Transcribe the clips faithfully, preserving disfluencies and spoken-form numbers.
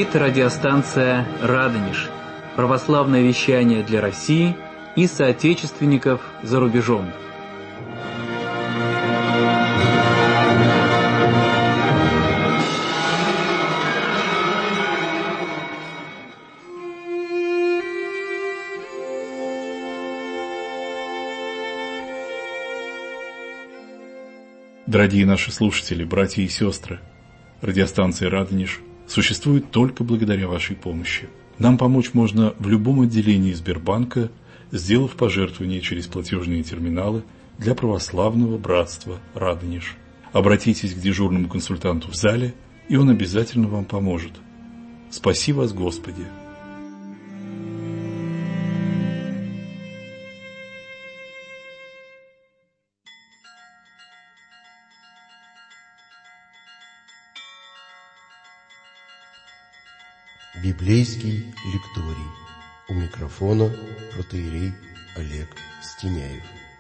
Говорит радиостанция «Радонеж». Православное вещание для России и соотечественников за рубежом. Дорогие наши слушатели, братья и сестры, радиостанция «Радонеж» существует только благодаря вашей помощи. Нам помочь можно в любом отделении Сбербанка, сделав пожертвование через платежные терминалы для православного братства «Радонеж». Обратитесь к дежурному консультанту в зале, и он обязательно вам поможет. Спаси вас, Господи! Библейский лекторий. У микрофона протоиерей Олег Стеняев.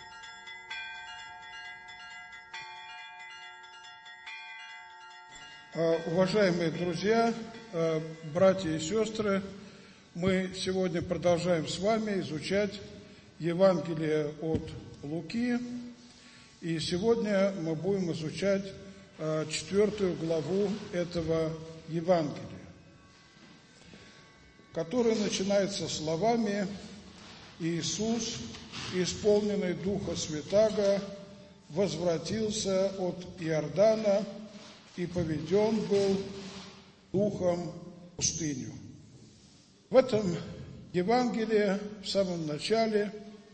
Уважаемые друзья, братья и сестры, мы сегодня продолжаем с вами изучать Евангелие от Луки. И сегодня мы будем изучать четвертую главу этого Евангелия, который начинается словами: «Иисус, исполненный Духа Святаго, возвратился от Иордана и поведен был Духом в пустыню». В этом Евангелии, в самом начале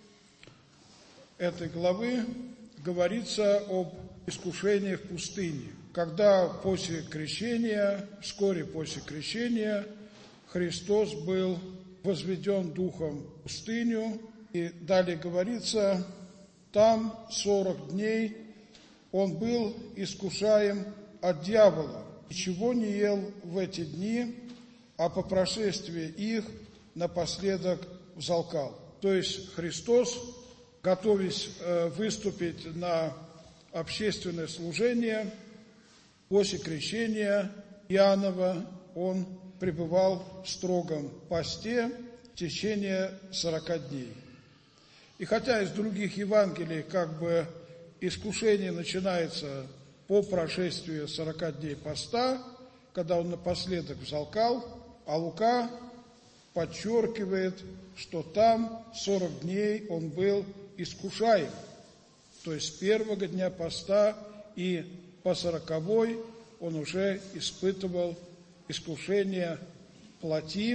этой главы, говорится об искушении в пустыне, когда после крещения, вскоре после крещения, Христос был возведен Духом в пустыню, и далее говорится, там сорок дней он был искушаем от дьявола, ничего не ел в эти дни, а по прошествии их напоследок взалкал. То есть Христос, готовясь выступить на общественное служение, после крещения Иоаннова, он пребывал в строгом посте в течение сорока дней. И хотя из других Евангелий как бы искушение начинается по прошествии сорока дней поста, когда он напоследок взалкал, а Лука подчеркивает, что там сорок дней он был искушаем, то есть с первого дня поста и по сороковой он уже испытывал искушение плоти,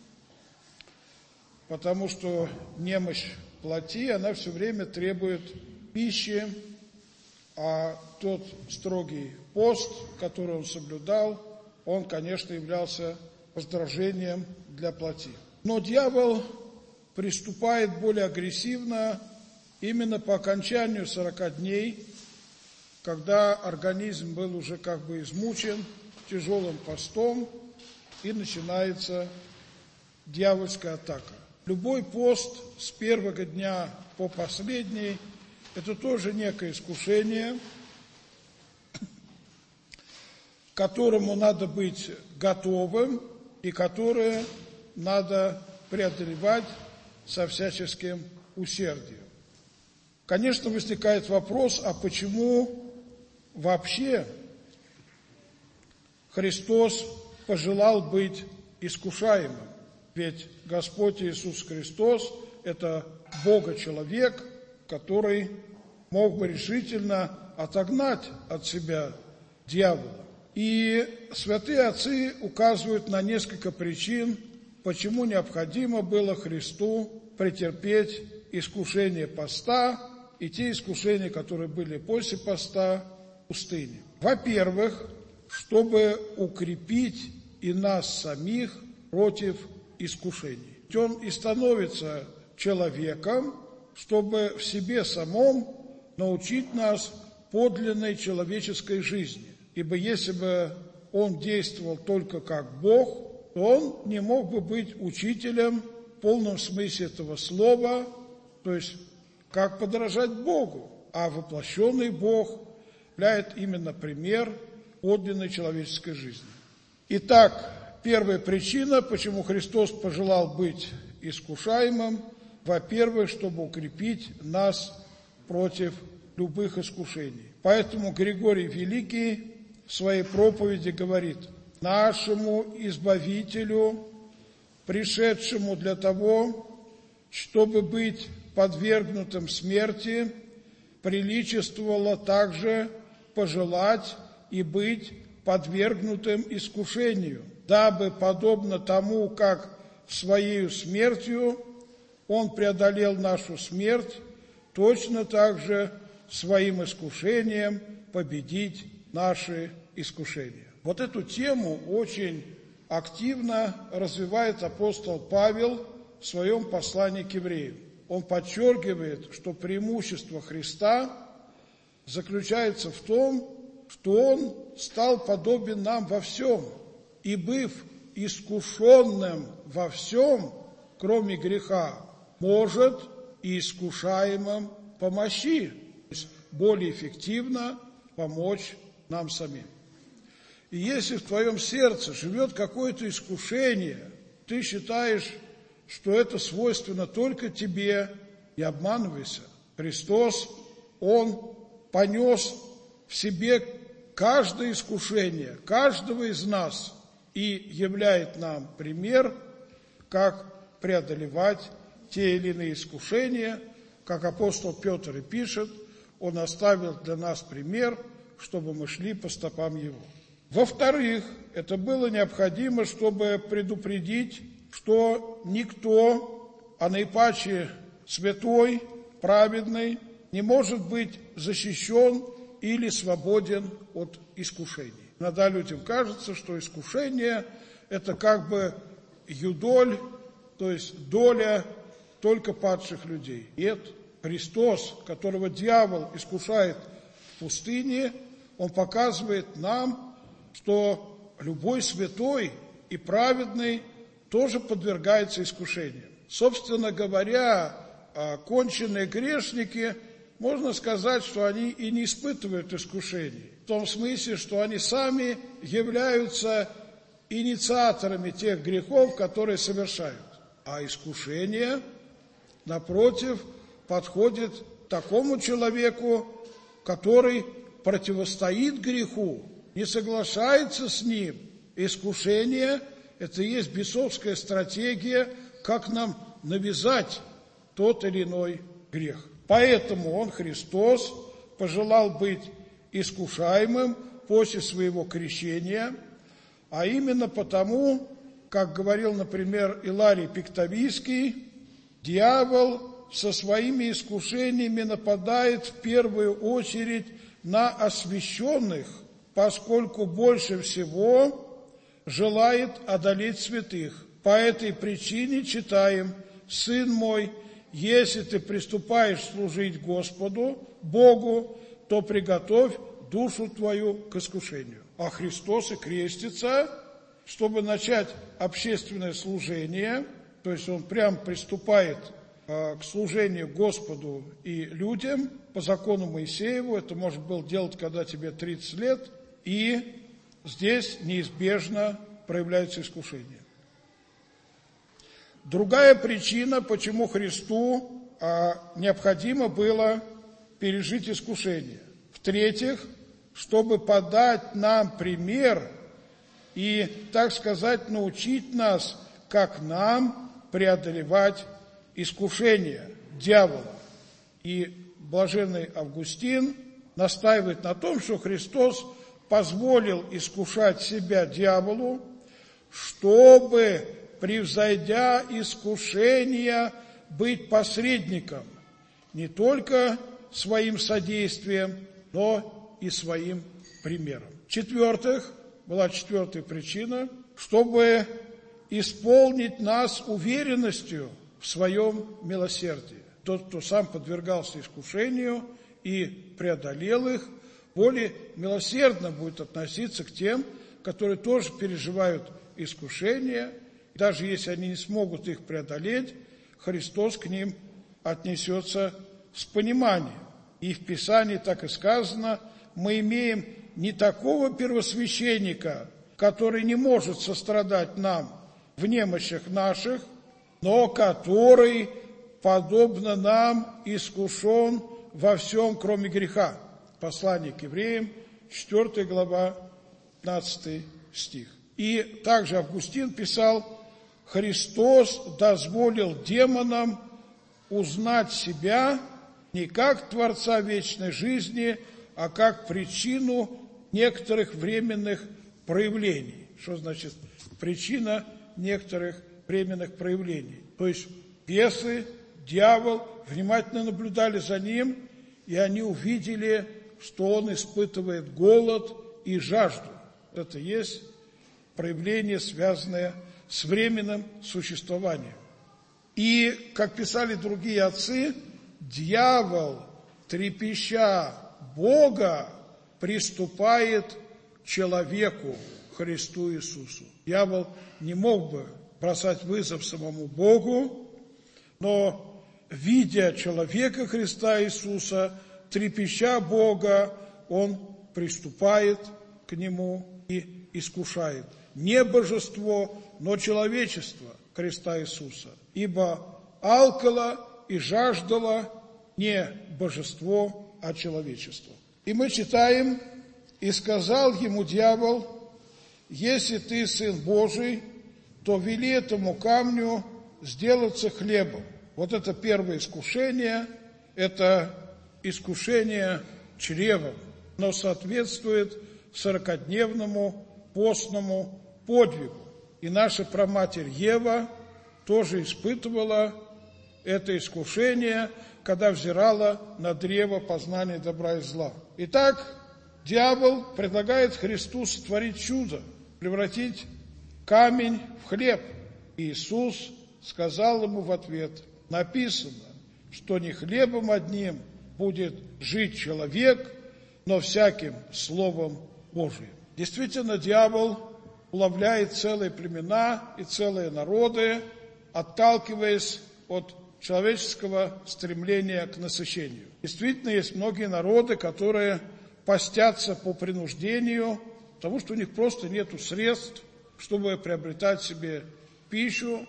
потому что немощь плоти, она все время требует пищи, а тот строгий пост, который он соблюдал, он, конечно, являлся раздражением для плоти. Но дьявол приступает более агрессивно именно по окончанию сорока дней, когда организм был уже как бы измучен тяжелым постом, и начинается дьявольская атака. Любой пост с первого дня по последний – это тоже некое искушение, к которому надо быть готовым и которое надо преодолевать со всяческим усердием. Конечно, возникает вопрос, а почему вообще Христос пожелал быть искушаемым? Ведь Господь Иисус Христос – это Бога-человек, который мог бы решительно отогнать от себя дьявола. И святые отцы указывают на несколько причин, почему необходимо было Христу претерпеть искушение поста и те искушения, которые были после поста в пустыне. Во-первых, чтобы укрепить и нас самих против искушений. Он и становится человеком, чтобы в себе самом научить нас подлинной человеческой жизни. Ибо если бы он действовал только как Бог, то он не мог бы быть учителем в полном смысле этого слова, то есть как подражать Богу. А воплощенный Бог являет именно пример подлинной человеческой жизни. Итак, первая причина, почему Христос пожелал быть искушаемым, во-первых, чтобы укрепить нас против любых искушений. Поэтому Григорий Великий в своей проповеди говорит: нашему Избавителю, пришедшему для того, чтобы быть подвергнутым смерти, приличествовало также пожелать и быть подвергнутым искушению, дабы, подобно тому, как своей смертью Он преодолел нашу смерть, точно так же своим искушением победить наши искушения. Вот эту тему очень активно развивает апостол Павел в своем послании к евреям. Он подчеркивает, что преимущество Христа заключается в том, что Он стал подобен нам во всем, и, быв искушенным во всем, кроме греха, может и искушаемым помощи, то есть более эффективно помочь нам самим. И если в твоем сердце живет какое-то искушение, ты считаешь, что это свойственно только тебе, не обманывайся. Христос, Он понес в себе каждое искушение, каждого из нас, и являет нам пример, как преодолевать те или иные искушения. Как апостол Петр и пишет, он оставил для нас пример, чтобы мы шли по стопам Его. Во-вторых, это было необходимо, чтобы предупредить, что никто, а наипаче святой, праведный, не может быть защищен или свободен от искушений. Иногда людям кажется, что искушение – это как бы юдоль, то есть доля только падших людей. Нет, Христос, которого дьявол искушает в пустыне, Он показывает нам, что любой святой и праведный тоже подвергается искушениям. Собственно говоря, конченые грешники, можно сказать, что они и не испытывают искушений. В том смысле, что они сами являются инициаторами тех грехов, которые совершают. А искушение, напротив, подходит такому человеку, который противостоит греху, не соглашается с ним. Искушение – это и есть бесовская стратегия, как нам навязать тот или иной грех. Поэтому Он, Христос, пожелал быть искушаемым после своего крещения, а именно потому, как говорил, например, Иларий Пиктавийский, дьявол со своими искушениями нападает в первую очередь на освященных, поскольку больше всего желает одолеть святых. По этой причине читаем: «Сын мой, если ты приступаешь служить Господу, Богу, то приготовь душу твою к искушению». А Христос и крестится, чтобы начать общественное служение, то есть Он прям приступает э, к служению Господу и людям по закону Моисееву. Это может было делать, когда тебе тридцать лет, и здесь неизбежно проявляется искушение. Другая причина, почему Христу а, необходимо было пережить искушение. В-третьих, чтобы подать нам пример и, так сказать, научить нас, как нам преодолевать искушение дьявола. И блаженный Августин настаивает на том, что Христос позволил искушать себя дьяволу, чтобы, превзойдя искушение, быть посредником не только своим содействием, но и своим примером. В-четвертых, была четвертая причина, чтобы исполнить нас уверенностью в своем милосердии. Тот, кто сам подвергался искушению и преодолел их, более милосердно будет относиться к тем, которые тоже переживают искушения. Даже если они не смогут их преодолеть, Христос к ним отнесется с пониманием. И в Писании так и сказано: мы имеем не такого первосвященника, который не может сострадать нам в немощах наших, но который, подобно нам, искушен во всем, кроме греха. Послание к евреям, четвёртая глава, пятнадцатый стих. И также Августин писал: «Христос дозволил демонам узнать себя не как Творца вечной жизни, а как причину некоторых временных проявлений». Что значит причина некоторых временных проявлений? То есть бесы, дьявол внимательно наблюдали за ним, и они увидели, что он испытывает голод и жажду. Это есть проявление, связанное с временным существованием. И, как писали другие отцы, дьявол, трепеща Бога, приступает к человеку, Христу Иисусу. Дьявол не мог бы бросать вызов самому Богу, но, видя человека Христа Иисуса, трепеща Бога, он приступает к нему и искушает не божество, но человечество Христа Иисуса. Ибо алкало и жаждало не божество, а человечество. И мы читаем: «И сказал ему дьявол: если ты сын Божий, то вели этому камню сделаться хлебом». Вот это первое искушение, это искушение чревом, но соответствует сорокадневному постному подвигу. И наша праматерь Ева тоже испытывала это искушение, когда взирала на древо познания добра и зла. Итак, дьявол предлагает Христу сотворить чудо, превратить камень в хлеб. И Иисус сказал ему в ответ: написано, что не хлебом одним будет жить человек, но всяким словом Божиим. Действительно, дьявол уловляет целые племена и целые народы, отталкиваясь от человеческого стремления к насыщению. Действительно, есть многие народы, которые постятся по принуждению, потому что у них просто нет средств, чтобы приобретать себе пищу.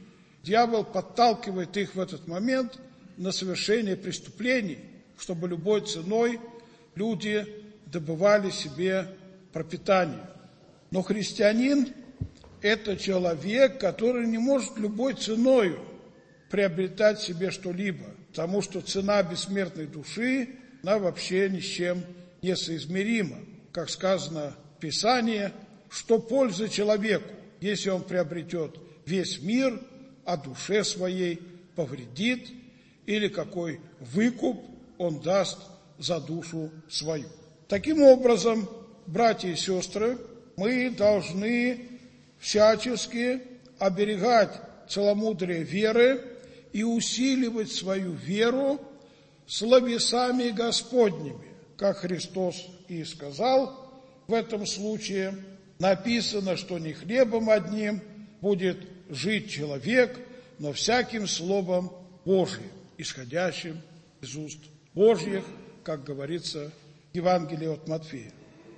Дьявол подталкивает их в этот момент на совершение преступлений, чтобы любой ценой люди добывали себе пропитание. Но христианин – это человек, который не может любой ценой приобретать себе что-либо, потому что цена бессмертной души, она вообще ни с чем не соизмерима. Как сказано в Писании, что польза человеку, если он приобретет весь мир, а душе своей повредит, или какой выкуп он даст за душу свою. Таким образом, братья и сестры, мы должны всячески оберегать целомудрие веры и усиливать свою веру словесами Господними. Как Христос и сказал в этом случае, написано, что не хлебом одним будет жить человек, но всяким словом Божьим, исходящим из уст Божьих, как говорится в Евангелии от Матфея.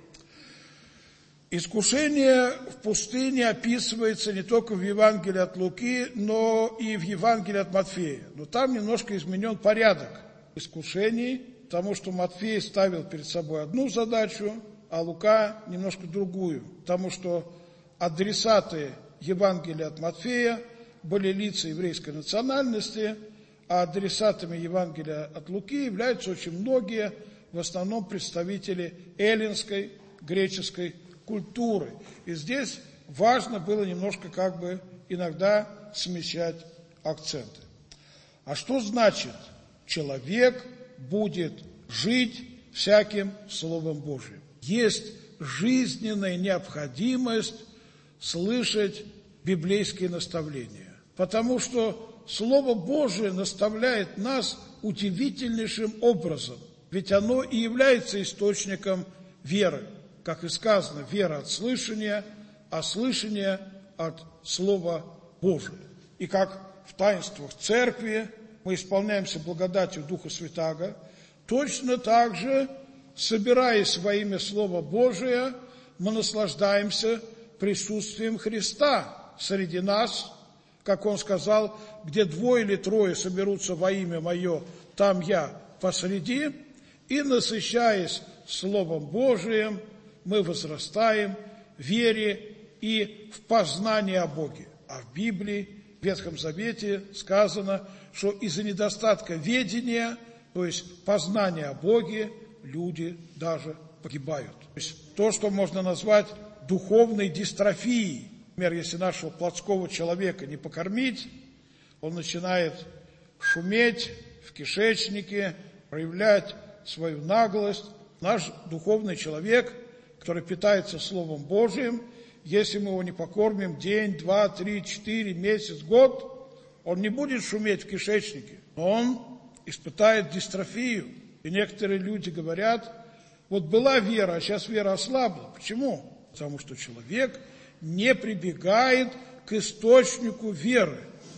Искушение в пустыне описывается не только в Евангелии от Луки, но и в Евангелии от Матфея. Но там немножко изменен порядок искушений, потому что Матфей ставил перед собой одну задачу, а Лука немножко другую, потому что адресаты Евангелия от Матфея были лица еврейской национальности, а адресатами Евангелия от Луки являются очень многие, в основном представители эллинской, греческой культуры. И здесь важно было немножко как бы иногда смещать акценты. А что значит человек будет жить всяким Словом Божиим? Есть жизненная необходимость слышать библейские наставления, потому что Слово Божие наставляет нас удивительнейшим образом, ведь оно и является источником веры. Как и сказано, вера от слышания, а слышание от Слова Божия. И как в таинствах Церкви мы исполняемся благодатью Духа Святаго, точно так же, собираясь во имя Слова Божия, мы наслаждаемся присутствием Христа среди нас, как Он сказал, где двое или трое соберутся во имя Мое, там Я посреди, и, насыщаясь Словом Божиим, мы возрастаем в вере и в познании о Боге. А в Библии, в Ветхом Завете сказано, что из-за недостатка ведения, то есть познания о Боге, люди даже погибают. То есть то, что можно назвать духовной дистрофией. Например, если нашего плотского человека не покормить, он начинает шуметь в кишечнике, проявлять свою наглость. Наш духовный человек, который питается Словом Божиим, если мы его не покормим день, два, три, четыре, месяц, год, он не будет шуметь в кишечнике, но он испытает дистрофию. И некоторые люди говорят, вот была вера, а сейчас вера ослабла. Почему? Потому что человек не прибегает к источнику веры,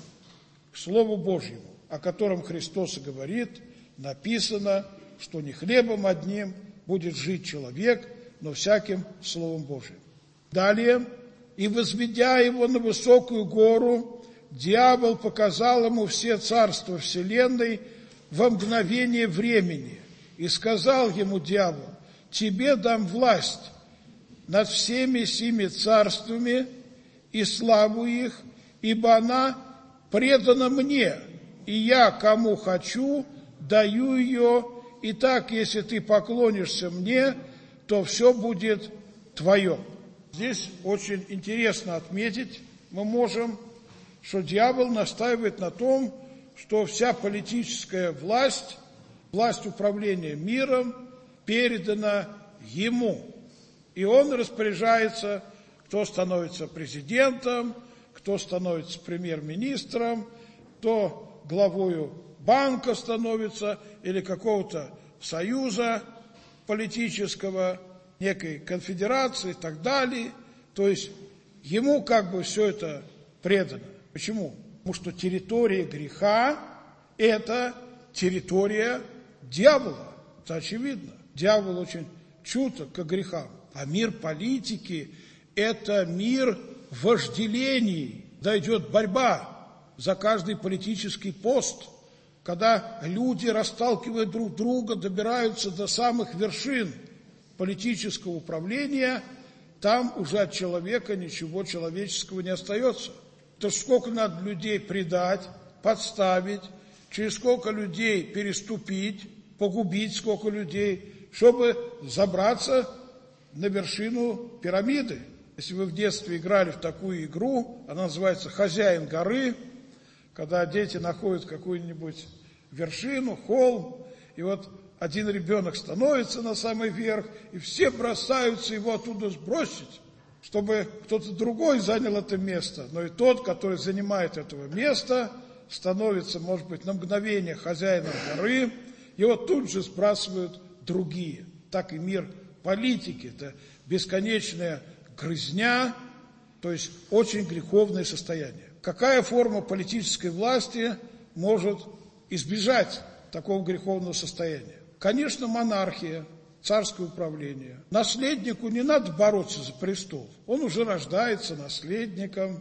к Слову Божьему, о котором Христос и говорит, написано, что не хлебом одним будет жить человек, но всяким Словом Божьим. Далее, и возведя его на высокую гору, дьявол показал ему все царства вселенной во мгновение времени, и сказал ему дьявол: тебе дам власть над всеми семи царствами и славу их, ибо она предана мне, и я, кому хочу, даю ее, и так, если ты поклонишься мне, то все будет твое. Здесь очень интересно отметить, мы можем, что дьявол настаивает на том, что вся политическая власть, власть управления миром передана ему. И он распоряжается, кто становится президентом, кто становится премьер-министром, кто главою банка становится или какого-то союза политического, некой конфедерации и так далее. То есть ему как бы все это предано. Почему? Потому что территория греха – это территория дьявола. Это очевидно. Дьявол очень чуток к грехам. А мир политики – это мир вожделений. Да, идет борьба за каждый политический пост, когда люди расталкивают друг друга, добираются до самых вершин политического управления, там уже от человека ничего человеческого не остается. То сколько надо людей предать, подставить, через сколько людей переступить, погубить сколько людей, чтобы забраться на вершину пирамиды. Если вы в детстве играли в такую игру, она называется «Хозяин горы», когда дети находят какую-нибудь вершину, холм, и вот один ребенок становится на самый верх, и все бросаются его оттуда сбросить, чтобы кто-то другой занял это место. Но и тот, который занимает этого места, становится, может быть, на мгновение хозяином горы, его тут же сбрасывают другие. Так и мир политики. Это бесконечная грызня, то есть очень греховное состояние. Какая форма политической власти может избежать такого греховного состояния? Конечно, монархия, царское управление. Наследнику не надо бороться за престол. Он уже рождается наследником,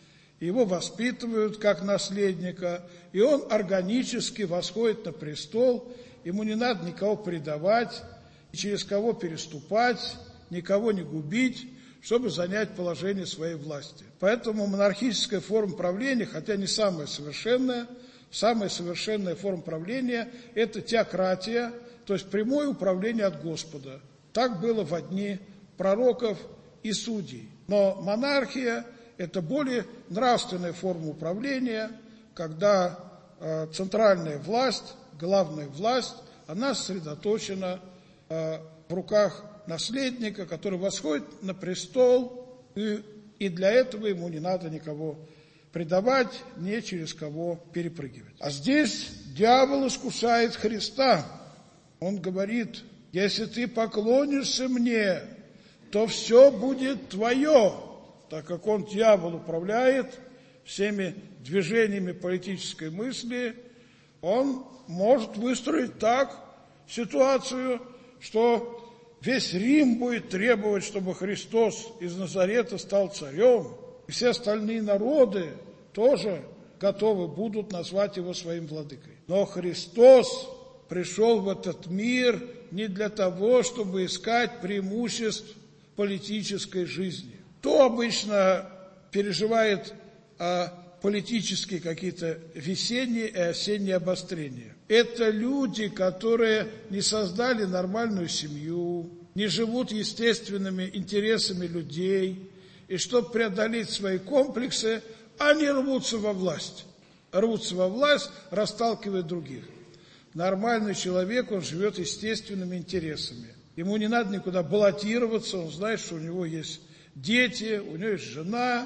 его воспитывают как наследника, и он органически восходит на престол. Ему не надо никого предавать, через кого переступать, никого не губить, чтобы занять положение своей власти. Поэтому монархическая форма правления, хотя не самая совершенная, самая совершенная форма правления – это теократия, то есть прямое управление от Господа. Так было во дни пророков и судей. Но монархия – это более нравственная форма управления, когда э, центральная власть, главная власть, она сосредоточена э, в руках наследника, который восходит на престол, и, и для этого ему не надо никого предавать, не через кого перепрыгивать. А здесь дьявол искушает Христа. Он говорит: если ты поклонишься мне, то все будет твое. Так как он, дьявол, управляет всеми движениями политической мысли, он может выстроить так ситуацию, что весь Рим будет требовать, чтобы Христос из Назарета стал царем, и все остальные народы тоже готовы будут назвать его своим владыкой. Но Христос пришел в этот мир не для того, чтобы искать преимуществ политической жизни. Кто обычно переживает а, политические какие-то весенние и осенние обострения? Это люди, которые не создали нормальную семью, не живут естественными интересами людей, и чтобы преодолеть свои комплексы, они рвутся во власть. Рвутся во власть, расталкивая других. Нормальный человек, он живет естественными интересами. Ему не надо никуда баллотироваться, он знает, что у него есть дети, у него есть жена,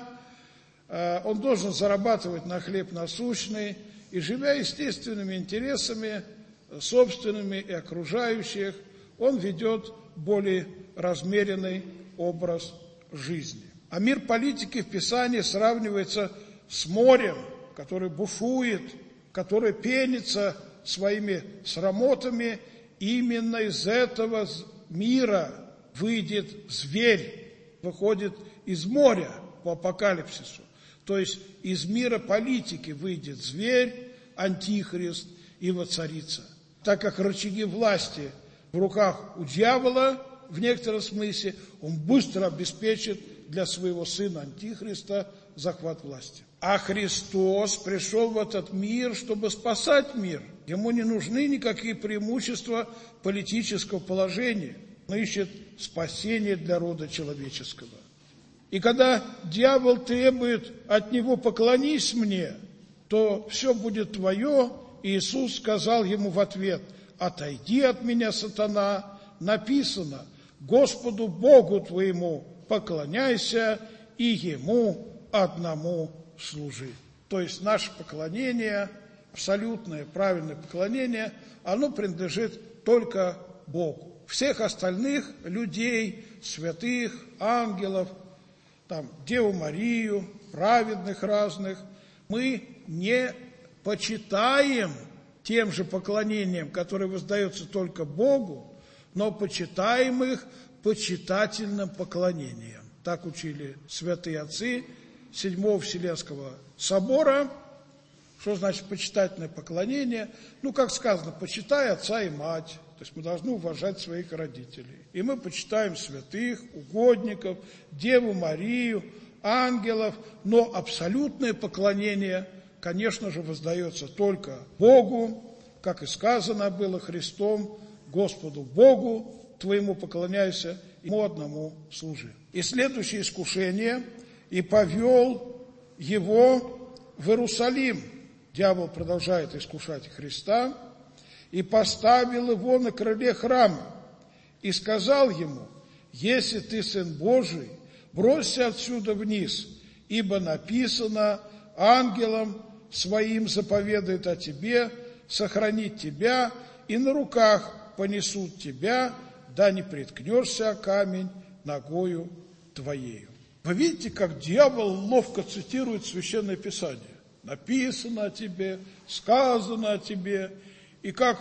он должен зарабатывать на хлеб насущный, и живя естественными интересами, собственными и окружающих, он ведет более размеренный образ жизни. А мир политики в Писании сравнивается с морем, который бушует, который пенится своими срамотами. Именно из этого мира выйдет зверь, выходит из моря по апокалипсису. То есть из мира политики выйдет зверь, антихрист и воцарится. Так как рычаги власти в руках у дьявола, в некотором смысле, он быстро обеспечит для своего сына антихриста захват власти. А Христос пришел в этот мир, чтобы спасать мир. Ему не нужны никакие преимущества политического положения. Он ищет спасение для рода человеческого. И когда дьявол требует от него «поклонись мне», то все будет твое. И Иисус сказал ему в ответ: «Отойди от меня, сатана, написано: Господу Богу твоему поклоняйся и Ему одному служи». То есть наше поклонение, абсолютное правильное поклонение, оно принадлежит только Богу. Всех остальных людей, святых, ангелов, там, Деву Марию, праведных разных, мы не почитаем тем же поклонением, которое воздается только Богу, но почитаем их почитательным поклонением. Так учили святые отцы Седьмого Вселенского собора. Что значит почитательное поклонение? Ну, как сказано, почитай отца и мать. То есть мы должны уважать своих родителей. И мы почитаем святых, угодников, Деву Марию, ангелов. Но абсолютное поклонение, конечно же, воздается только Богу, как и сказано было Христом: Господу Богу твоему поклоняйся, Ему одному служи. И следующее искушение: и повел его в Иерусалим. Дьявол продолжает искушать Христа. И поставил его на крыле храма, и сказал ему: если ты Сын Божий, бросься отсюда вниз, ибо написано: ангелам своим заповедает о тебе сохранить тебя, и на руках понесут тебя, да не приткнешься о камень ногою твоею. Вы видите, как дьявол ловко цитирует Священное Писание. Написано о тебе, сказано о тебе. И как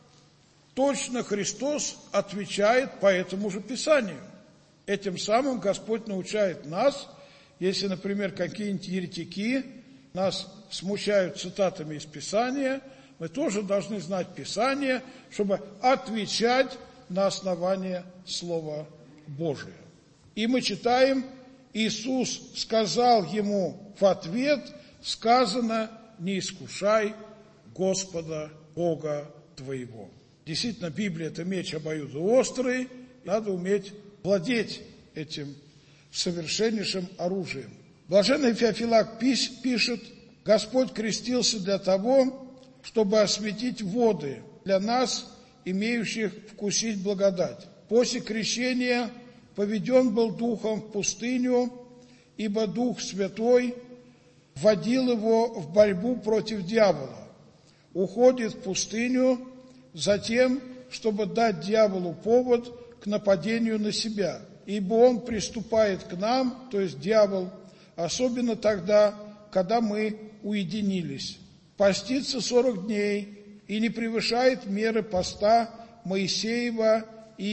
точно Христос отвечает по этому же Писанию. Этим самым Господь научает нас, если, например, какие-нибудь еретики нас смущают цитатами из Писания, мы тоже должны знать Писание, чтобы отвечать на основании Слова Божия. И мы читаем: Иисус сказал ему в ответ: сказано, не искушай Господа Бога твоего. Действительно, Библия – это меч обоюдоострый, надо уметь владеть этим совершеннейшим оружием. Блаженный Феофилак пишет: Господь крестился для того, чтобы осветить воды для нас, имеющих вкусить благодать. После крещения поведен был Духом в пустыню, ибо Дух Святой вводил его в борьбу против дьявола. Уходит в пустыню затем, чтобы дать дьяволу повод к нападению на себя. Ибо он приступает к нам, то есть дьявол, особенно тогда, когда мы уединились. Постится сорок дней и не превышает меры поста Моисеева и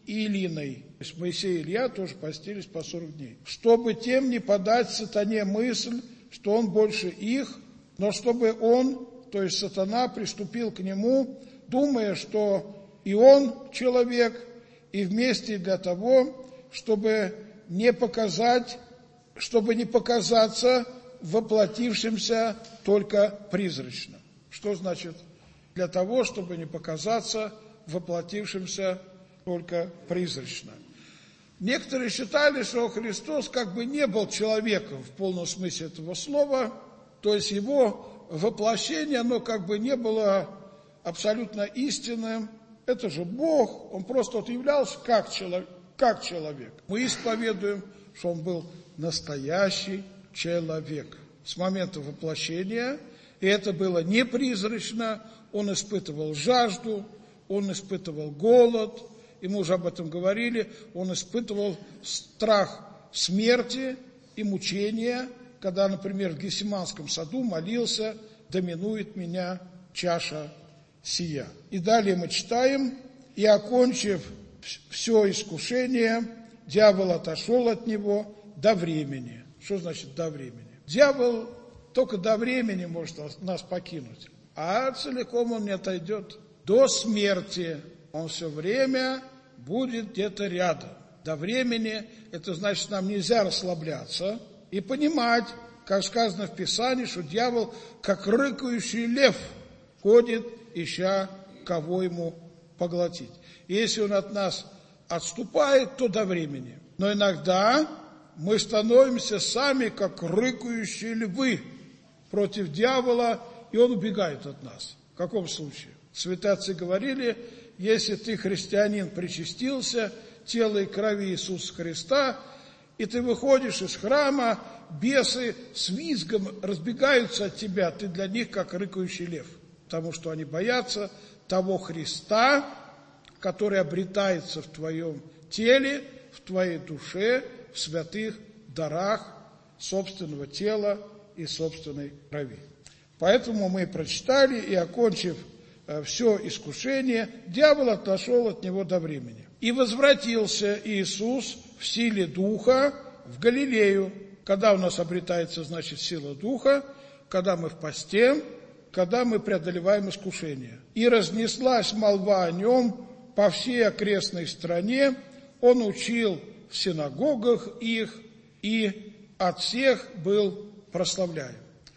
Илиной. То есть Моисей и Илья тоже постились по сорок дней. Чтобы тем не подать сатане мысль, что он больше их, но чтобы он, то есть сатана, приступил к нему, думая, что и он человек, и вместе для того, чтобы не показать, чтобы не показаться воплотившимся только призрачно. Что значит для того, чтобы не показаться воплотившимся только призрачно? Некоторые считали, что Христос как бы не был человеком в полном смысле этого слова, то есть его воплощение, оно как бы не было абсолютно истинным. Это же Бог, он просто вот являлся как человек, как человек. Мы исповедуем, что он был настоящий человек с момента воплощения, и это было не призрачно, он испытывал жажду, он испытывал голод, и мы уже об этом говорили, он испытывал страх смерти и мучения, когда, например, в Гефсиманском саду молился: «Доминует меня чаша сия». И далее мы читаем: «И, окончив все искушение, дьявол отошел от него до времени». Что значит «до времени»? Дьявол только до времени может нас покинуть, а целиком он не отойдет. До смерти он все время будет где-то рядом. До времени – это значит, нам нельзя расслабляться и понимать, как сказано в Писании, что дьявол, как рыкающий лев, ходит, ища кого ему поглотить. И если он от нас отступает, то до времени. Но иногда мы становимся сами, как рыкающие львы против дьявола, и он убегает от нас. В каком случае? Святые отцы говорили: если ты, христианин, причастился тела и крови Иисуса Христа, и ты выходишь из храма, бесы с визгом разбегаются от тебя, ты для них как рыкающий лев, потому что они боятся того Христа, который обретается в твоем теле, в твоей душе, в святых дарах собственного тела и собственной крови. Поэтому мы прочитали: и, окончив все искушение, дьявол отошел от него до времени. И возвратился Иисус в силе Духа в Галилею. Когда у нас обретается, значит, сила Духа? Когда мы в посте, когда мы преодолеваем искушение. И разнеслась молва о нем по всей окрестной стране. Он учил в синагогах их, и от всех был прославляем.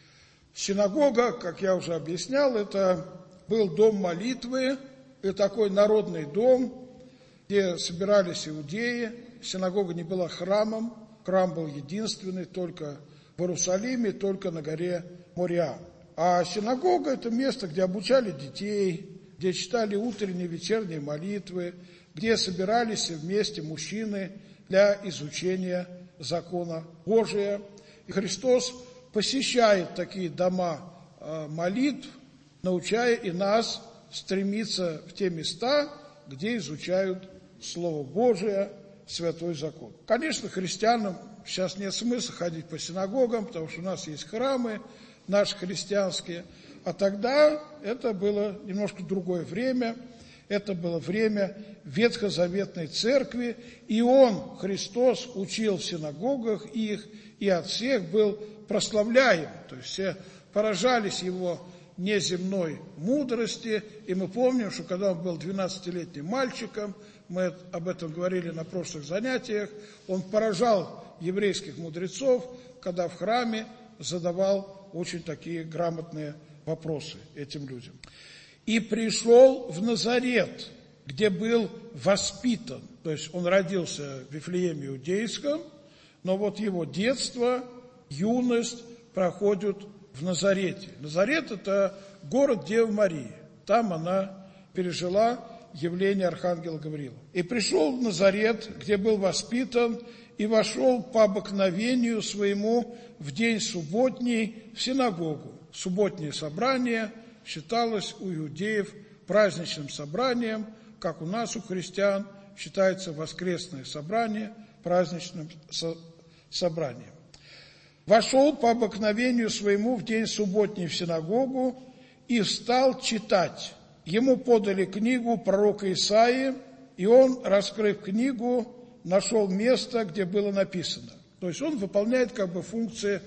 Синагога, как я уже объяснял, это был дом молитвы, и такой народный дом, где собирались иудеи. Синагога не была храмом, храм был единственный только в Иерусалиме, только на горе Мориа. А синагога – это место, где обучали детей, где читали утренние, вечерние молитвы, где собирались вместе мужчины для изучения закона Божия. И Христос посещает такие дома молитв, научая и нас стремиться в те места, где изучают Слово Божие, Святой Закон. Конечно, христианам сейчас нет смысла ходить по синагогам, потому что у нас есть храмы наши христианские, а тогда это было немножко другое время, это было время ветхозаветной церкви, и Он, Христос, учил в синагогах их, и от всех был прославляем, то есть все поражались Его неземной мудрости, и мы помним, что когда он был двенадцатилетним мальчиком, мы об этом говорили на прошлых занятиях, он поражал еврейских мудрецов, когда в храме задавал очень такие грамотные вопросы этим людям. И пришел в Назарет, где был воспитан, то есть он родился в Вифлееме Иудейском, но вот его детство, юность проходят в Назарете. Назарет – это город Девы Марии. Там она пережила явление архангела Гавриила. И пришел в Назарет, где был воспитан, и вошел по обыкновению своему в день субботний в синагогу. Субботнее собрание считалось у иудеев праздничным собранием, как у нас, у христиан, считается воскресное собрание праздничным со- собранием. Вошел по обыкновению своему в день субботний в синагогу и встал читать. Ему подали книгу пророка Исаии, И он, раскрыв книгу, нашел место, где было написано. То есть он выполняет как бы функции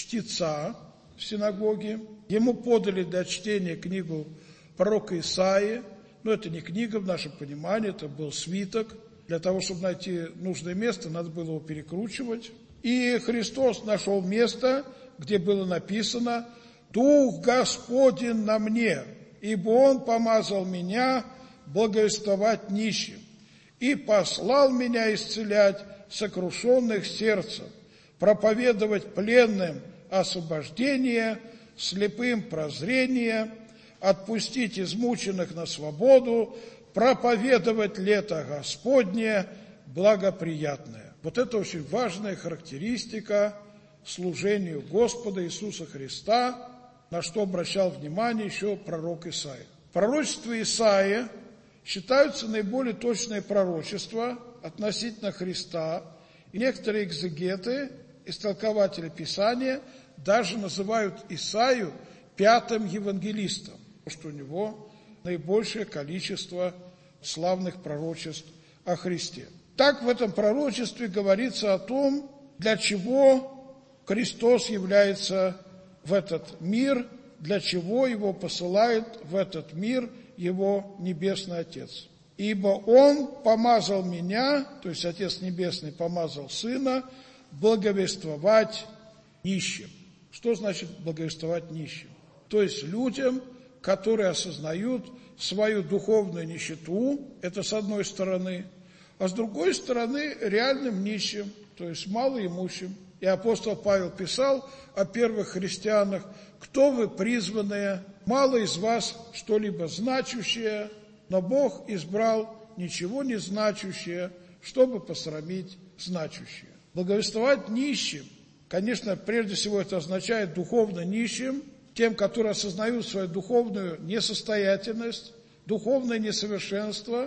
чтеца в синагоге. Ему подали для чтения книгу пророка Исаии. Но это не книга в нашем понимании, это был свиток. Для того, чтобы найти нужное место, надо было его перекручивать. И Христос нашел место, где было написано: «Дух Господень на мне, ибо Он помазал меня благовествовать нищим и послал меня исцелять сокрушенных сердцем, проповедовать пленным освобождение, слепым прозрение, отпустить измученных на свободу, проповедовать лето Господне благоприятное». Вот это очень важная характеристика служению Господа Иисуса Христа, на что обращал внимание еще пророк Исаия. Пророчества Исаии считаются наиболее точные пророчества относительно Христа. И некоторые экзегеты, истолкователи Писания, даже называют Исаию пятым евангелистом, потому что у него наибольшее количество славных пророчеств о Христе. Так в этом пророчестве говорится о том, для чего Христос является в этот мир, для чего Его посылает в этот мир Его Небесный Отец. «Ибо Он помазал меня», то есть Отец Небесный помазал Сына, благовествовать нищим. Что значит благовествовать нищим? То есть людям, которые осознают свою духовную нищету, это с одной стороны, а с другой стороны реальным нищим, то есть малоимущим. И апостол Павел писал о первых христианах: «Кто вы, призванные? Мало из вас что-либо значущее, но Бог избрал ничего не значущее, чтобы посрамить значущее». Благовествовать нищим, конечно, прежде всего это означает духовно нищим, тем, которые осознают свою духовную несостоятельность, духовное несовершенство,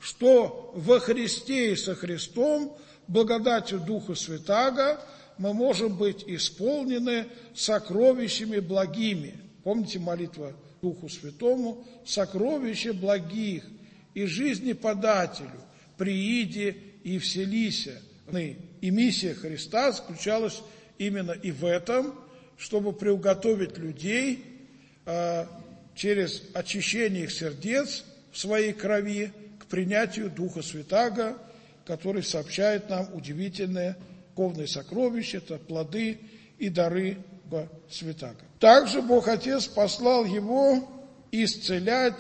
что во Христе и со Христом, благодатью Духа Святаго, мы можем быть исполнены сокровищами благими. Помните молитва Духу Святому? «Сокровища благих и жизни подателю, прииди и вселися». И миссия Христа заключалась именно и в этом, чтобы приуготовить людей э, через очищение их сердец в своей крови к принятию Духа Святаго, который сообщает нам удивительные духовные сокровища, это плоды и дары Духа Святаго. Также Бог Отец послал Его исцелять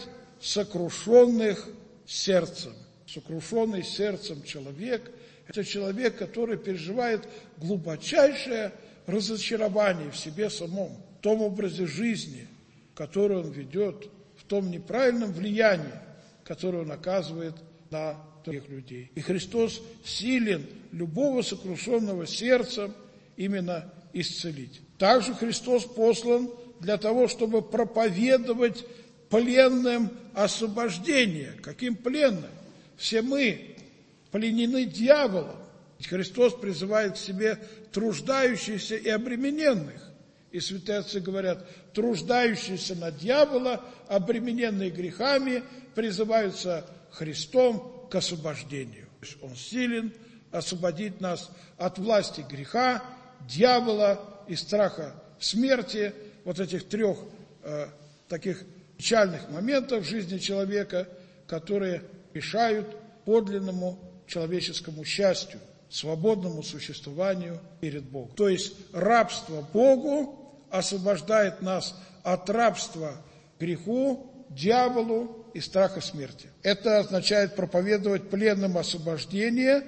сокрушенных сердцем. Сокрушенный сердцем человек – это человек, который переживает глубочайшее разочарование в себе самом, в том образе жизни, который он ведет, в том неправильном влиянии, которое он оказывает на других людей. И Христос силен любого сокрушенного сердца именно исцелить. Также Христос послан для того, чтобы проповедовать пленным освобождение. Каким пленным? Все мы пленены дьяволом. Ведь Христос призывает к себе труждающихся и обремененных. И святые отцы говорят: труждающиеся на дьявола, обремененные грехами, призываются Христом к освобождению. Он силен освободить нас от власти греха, дьявола и страха смерти, вот этих трех э, таких печальных моментов в жизни человека, которые мешают подлинному человеческому счастью, свободному существованию перед Богом. То есть рабство Богу освобождает нас от рабства греху, дьяволу и страха смерти. Это означает проповедовать пленным освобождение,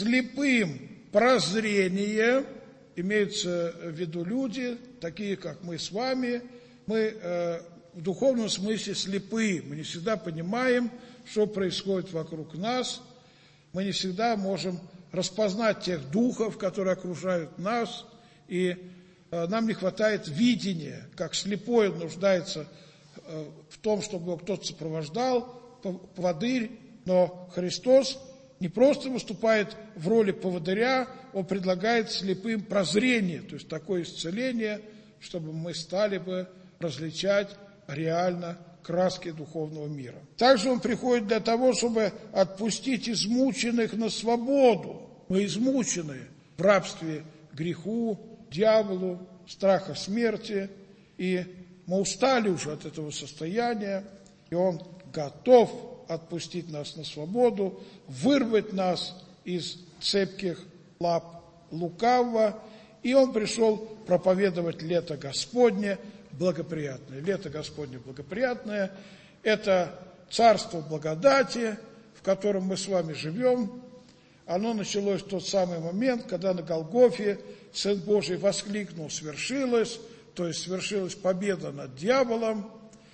слепым прозрение. Имеются в виду люди, такие как мы с вами. Мы э, в духовном смысле слепы. Мы не всегда понимаем, что происходит вокруг нас. Мы не всегда можем распознать тех духов, которые окружают нас. И э, нам не хватает видения, как слепой нуждается э, в том, чтобы его кто-то сопровождал, поводырь. Но Христос не просто выступает в роли поводыря, Он предлагает слепым прозрение, то есть такое исцеление, чтобы мы стали бы различать реально, краски духовного мира. Также Он приходит для того, чтобы отпустить измученных на свободу. Мы измучены в рабстве греху, дьяволу, страха смерти, и мы устали уже от этого состояния, и Он готов отпустить нас на свободу, вырвать нас из цепких лап лукавого, и Он пришел проповедовать лето Господне благоприятное. Лето Господне благоприятное – это царство благодати, в котором мы с вами живем. Оно началось в тот самый момент, когда на Голгофе Сын Божий воскликнул: «Свершилось», то есть свершилась победа над дьяволом,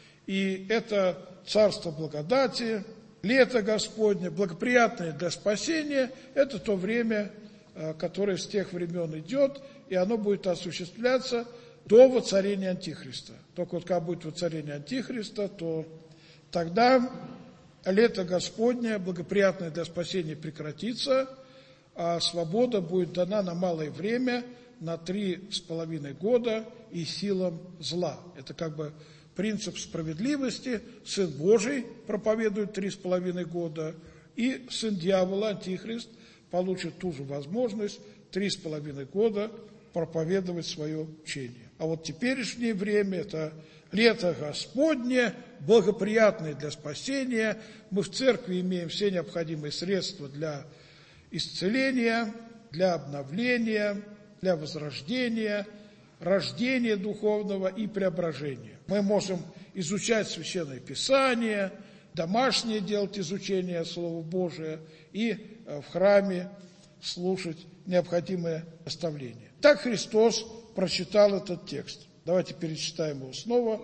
и это царство благодати, лето Господне, благоприятное для спасения, это то время, которое с тех времен идет, и оно будет осуществляться до воцарения Антихриста. Только вот когда будет воцарение Антихриста, то тогда лето Господне, благоприятное для спасения, прекратится, а свобода будет дана на малое время, на три с половиной года и силам зла. Это как бы принцип справедливости. Сын Божий проповедует три с половиной года, и сын дьявола, Антихрист, получит ту же возможность три с половиной года проповедовать свое учение. А вот теперешнее время – это лето Господне, благоприятное для спасения. Мы в церкви имеем все необходимые средства для исцеления, для обновления, для возрождения, рождения духовного и преображения. Мы можем изучать Священное Писание, домашнее делать изучение Слова Божия и в храме слушать необходимые наставления. Так Христос прочитал этот текст. Давайте перечитаем его снова.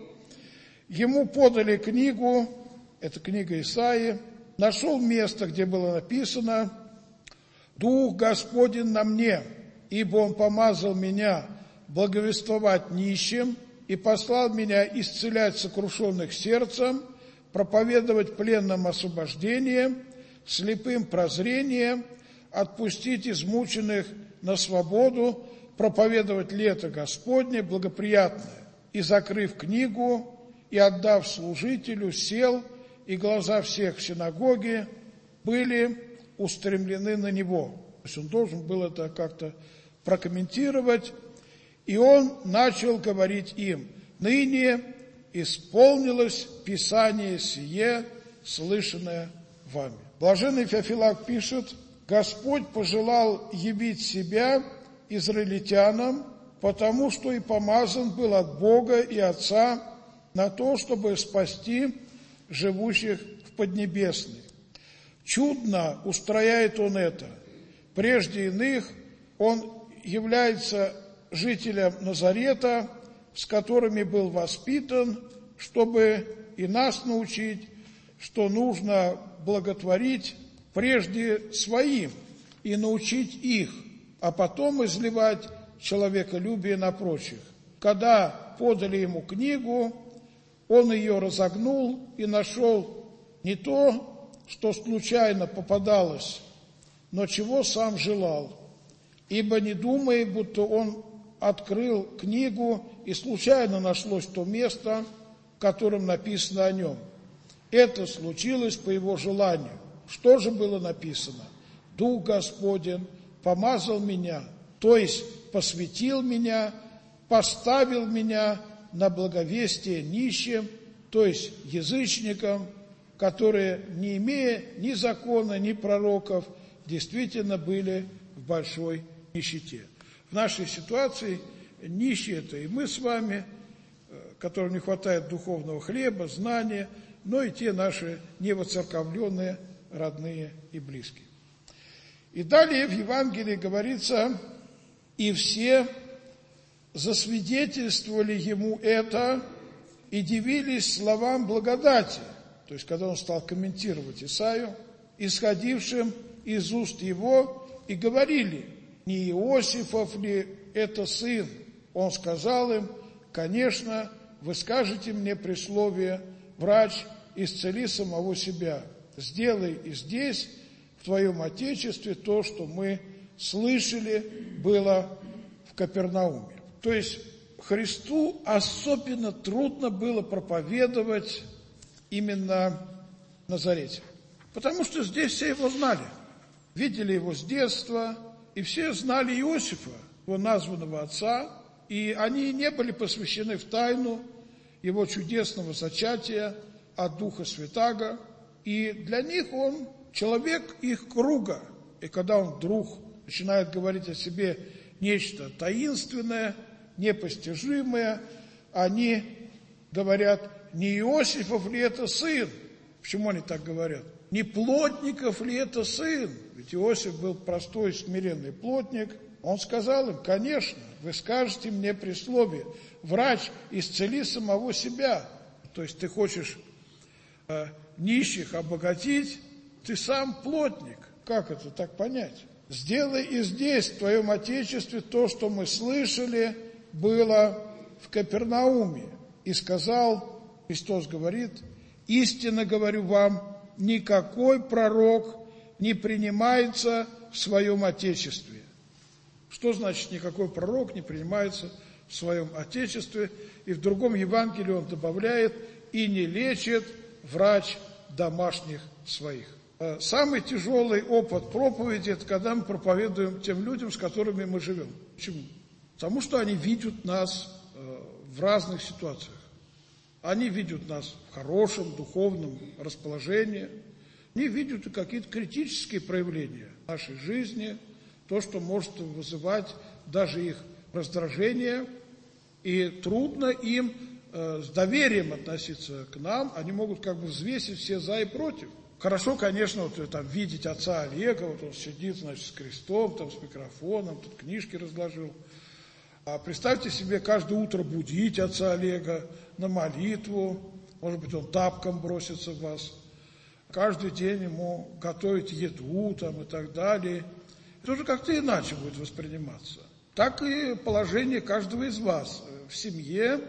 Ему подали книгу, это книга Исаии, нашел место, где было написано: «Дух Господень на мне, ибо Он помазал меня благовествовать нищим и послал меня исцелять сокрушенных сердцем, проповедовать пленным освобождение, слепым прозрение, отпустить измученных на свободу, проповедовать лето Господне благоприятное». И, закрыв книгу и отдав служителю, сел, и глаза всех в синагоге были устремлены на него. То есть он должен был это как-то прокомментировать. И он начал говорить им: «Ныне исполнилось Писание сие, слышанное вами». Блаженный Феофилак пишет: «Господь пожелал явить себя израильтянам, потому что и помазан был от Бога и Отца на то, чтобы спасти живущих в Поднебесной. Чудно устрояет Он это. Прежде иных Он является жителям Назарета, с которыми был воспитан, чтобы и нас научить, что нужно благотворить прежде своим и научить их, а потом изливать человеколюбие на прочих. Когда подали ему книгу, он ее разогнул и нашел не то, что случайно попадалось, но чего сам желал, ибо не думай, будто он открыл книгу и случайно нашлось то место, в котором написано о нем. Это случилось по его желанию. Что же было написано? Дух Господень помазал меня, то есть посвятил меня, поставил меня на благовестие нищим, то есть язычникам, которые, не имея ни закона, ни пророков, действительно были в большой нищете. В нашей ситуации нищие – это и мы с вами, которым не хватает духовного хлеба, знания, но и те наши невоцерковленные родные и близкие. И далее в Евангелии говорится: «И все засвидетельствовали ему это и дивились словам благодати». То есть, когда он стал комментировать Исаию, исходившим из уст его, и говорили: «Не Иосифов ли это сын?» Он сказал им: «Конечно, вы скажете мне присловие: врач, исцели самого себя. Сделай и здесь, в твоем Отечестве, то, что мы слышали, было в Капернауме». То есть Христу особенно трудно было проповедовать именно в Назарете. Потому что здесь все его знали, видели его с детства, и все знали Иосифа, его названного отца, и они не были посвящены в тайну его чудесного зачатия от Духа Святаго, и для них он человек их круга. И когда он вдруг начинает говорить о себе нечто таинственное, непостижимое, они говорят: не Иосифов ли это сын? Почему они так говорят? Не плотников ли это сын? Ведь Иосиф был простой, смиренный плотник. Он сказал им: конечно, вы скажете мне присловие: врач, исцели самого себя. То есть ты хочешь э, нищих обогатить, ты сам плотник. Как это так понять? Сделай и здесь, в твоем отечестве, то, что мы слышали, было в Капернауме. И сказал, Христос говорит: истинно говорю вам, никакой пророк не принимается в своем отечестве. Что значит никакой пророк не принимается в своем отечестве? И в другом Евангелии он добавляет: и не лечит врач домашних своих. Самый тяжелый опыт проповеди – это когда мы проповедуем тем людям, с которыми мы живем. Почему? Потому что они видят нас в разных ситуациях. Они видят нас в хорошем духовном расположении, они видят и какие-то критические проявления нашей жизни, то, что может вызывать даже их раздражение, и трудно им э, с доверием относиться к нам, они могут как бы взвесить все за и против. Хорошо, конечно, вот, там, видеть отца Олега, вот он сидит, значит, с крестом, там, с микрофоном, тут книжки разложил. А представьте себе, каждое утро будить отца Олега на молитву, может быть, он тапком бросится в вас, каждый день ему готовить еду там, и так далее. Это уже как-то иначе будет восприниматься. Так и положение каждого из вас в семье,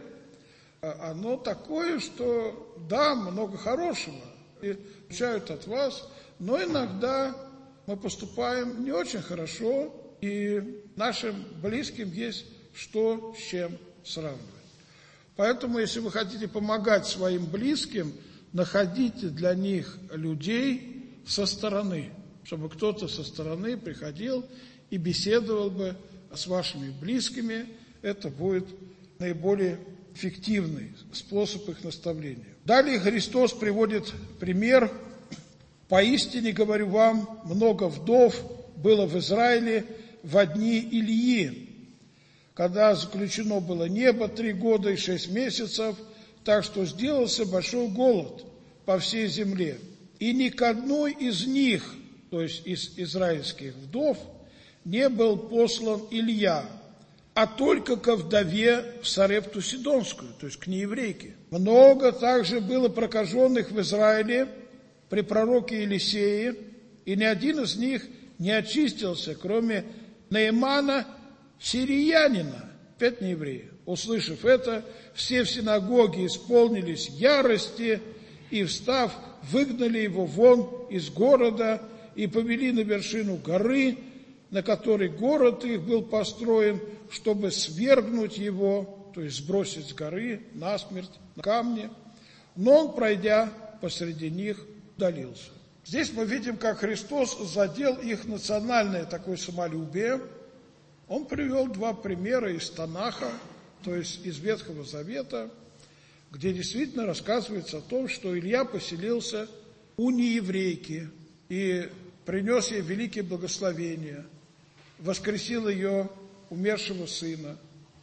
оно такое, что да, много хорошего, и получают от вас, но иногда мы поступаем не очень хорошо, и нашим близким есть что с чем сравнивать. Поэтому, если вы хотите помогать своим близким, находите для них людей со стороны, чтобы кто-то со стороны приходил и беседовал бы с вашими близкими. Это будет наиболее эффективный способ их наставления. Далее Христос приводит пример. «Поистине, говорю вам, много вдов было в Израиле во дни Илии, когда заключено было небо три года и шесть месяцев, так что сделался большой голод по всей земле. И ни к одной из них, то есть из израильских вдов, не был послан Илья, а только ко вдове в Сарепту Сидонскую, то есть к нееврейке. Много также было прокаженных в Израиле при пророке Елисее, и ни один из них не очистился, кроме Наимана сириянина, опять не евреи. Услышав это, все в синагоге исполнились ярости и, встав, выгнали его вон из города и повели на вершину горы, на которой город их был построен, чтобы свергнуть его, то есть сбросить с горы насмерть на камни. Но он, пройдя посреди них, удалился. Здесь мы видим, как Христос задел их национальное такое самолюбие. Он привел два примера из Танаха, то есть из Ветхого Завета, где действительно рассказывается о том, что Илья поселился у нееврейки и принес ей великие благословения, воскресил ее умершего сына.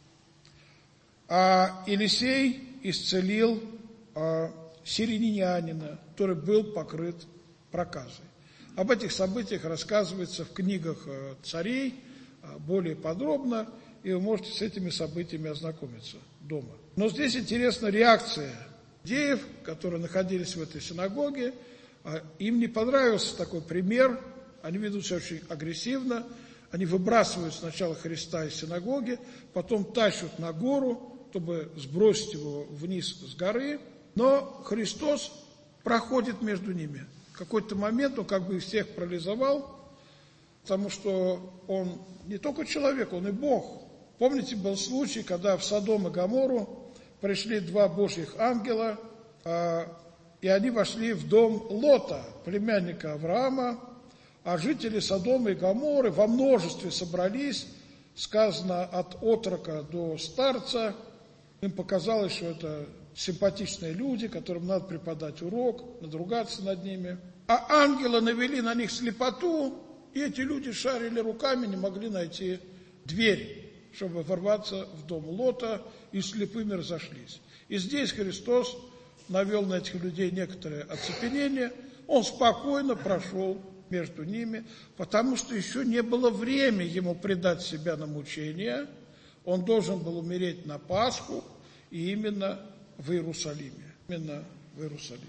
А Елисей исцелил а, сиринянина, который был покрыт проказой. Об этих событиях рассказывается в книгах царей более подробно, и вы можете с этими событиями ознакомиться дома. Но здесь интересна реакция иудеев, которые находились в этой синагоге. Им не понравился такой пример, они ведут себя очень агрессивно, они выбрасывают сначала Христа из синагоги, потом тащат на гору, чтобы сбросить его вниз с горы, но Христос проходит между ними. В какой-то момент он как бы их всех парализовал, потому что он не только человек, он и Бог. Помните, был случай, когда в Содом и Гоморру пришли два Божьих ангела, и они вошли в дом Лота, племянника Авраама, а жители Содома и Гоморры во множестве собрались, сказано, от отрока до старца. Им показалось, что это симпатичные люди, которым надо преподать урок, надругаться над ними. А ангелы навели на них слепоту, и эти люди шарили руками, не могли найти дверь, чтобы ворваться в дом Лота, и слепыми разошлись. И здесь Христос навел на этих людей некоторое оцепенение. Он спокойно прошел между ними, потому что еще не было времени ему предать себя на мучение. Он должен был умереть на Пасху, и именно в Иерусалиме. Именно в Иерусалиме.